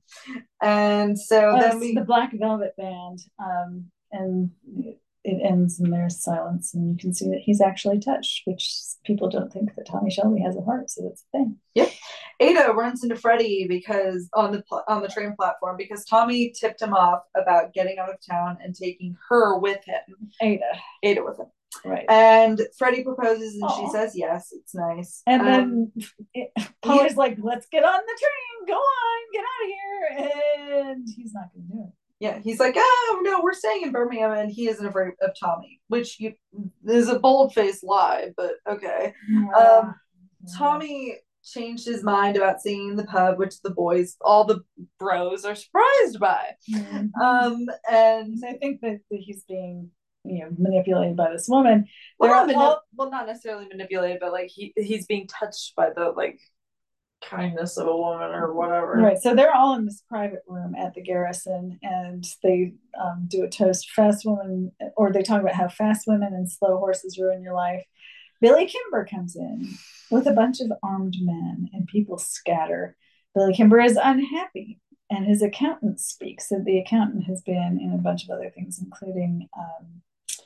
and so oh, then we the Black Velvet Band, um, and it ends in their silence, and you can see that he's actually touched, which people don't think that Tommy Shelby has a heart, so that's a thing. Yep. Ada runs into Freddie because on the on the train platform because Tommy tipped him off about getting out of town and taking her with him. Ada. Ada with him. Right. And Freddie proposes and Aww. She says yes, it's nice. And um, then it, Polly's yeah. like, let's get on the train, go on, get out of here. And he's not going to do it. Yeah, he's like, oh, no, we're staying in Birmingham, and he isn't afraid of Tommy, which you, is a bold-faced lie, but okay. Yeah. Um, yeah. Tommy changed his mind about singing in the pub, which the boys, all the bros, are surprised by. Mm-hmm. Um, and I think that, that he's being, you know, manipulated by this woman. Well, not manip- all, well, not necessarily manipulated, but like he he's being touched by the like kindness of a woman or whatever. Right. So they're all in this private room at the garrison, and they um, do a toast: fast women, or they talk about how fast women and slow horses ruin your life. Billy Kimber comes in with a bunch of armed men, and people scatter. Billy Kimber is unhappy, and his accountant speaks. So the accountant has been in a bunch of other things, including um,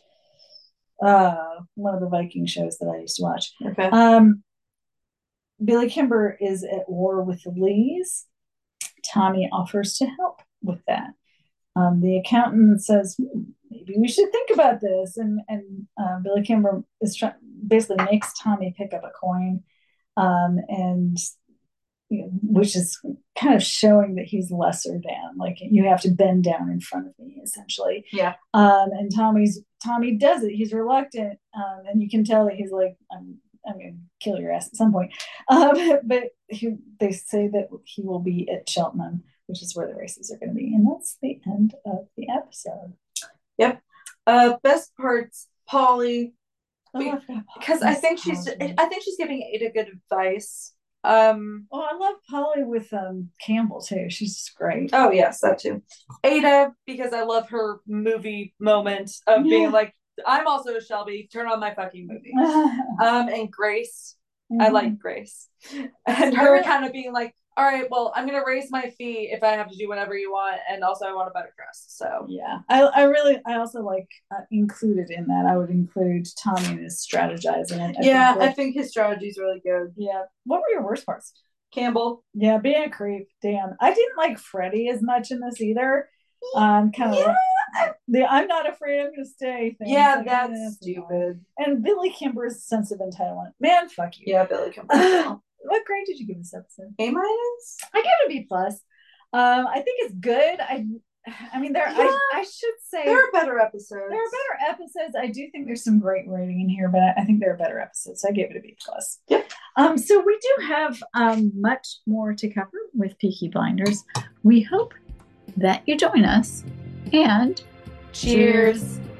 uh, one of the Viking shows that I used to watch. Okay. Um, Billy Kimber is at war with the Lees. Tommy offers to help with that. Um, the accountant says, hmm, maybe we should think about this. And, and uh, Billy Kimber is try- basically makes Tommy pick up a coin, um, and you know, which is kind of showing that he's lesser than. Like, you have to bend down in front of me, essentially. Yeah. Um, and Tommy's Tommy does it. He's reluctant, um, and you can tell that he's like, I'm I'm going to kill your ass at some point. Um, but he, they say that he will be at Cheltenham, which is where the races are going to be. And that's the end of the episode. Yep. Uh, best parts, Polly. Oh, because I think she's, I think she's giving Ada good advice. Um, oh, I love Polly with um, Campbell too. She's just great. Oh yes, that too. Ada, because I love her movie moment of yeah. being like, I'm also a Shelby. Turn on my fucking movie. um, and Grace, mm-hmm. I like Grace, and her kind of being like, all right, well, I'm gonna raise my fee if I have to do whatever you want, and also I want a better crust. So yeah, I, I really, I also like uh, included in that. I would include Tommy and his strategizing. I, I yeah, think that, I think his strategy is really good. Yeah. What were your worst parts? Campbell. Yeah, being a creep. Damn, I didn't like Freddie as much in this either. Um, kind of. Yeah. Like, the I'm not afraid I'm gonna stay thing. Yeah, like, that's eh, stupid. And Billy Kimber's sense of entitlement. Man, fuck you. Yeah, Billy Kimber. What grade did you give this episode? A minus. I give it a B plus. Um, I think it's good. I, I mean, there. Yeah, I, I should say there are better episodes. There are better episodes. I do think there's some great writing in here, but I, I think there are better episodes. So I gave it a B plus. Yep. Um, so we do have um much more to cover with Peaky Blinders. We hope that you join us, and cheers. cheers.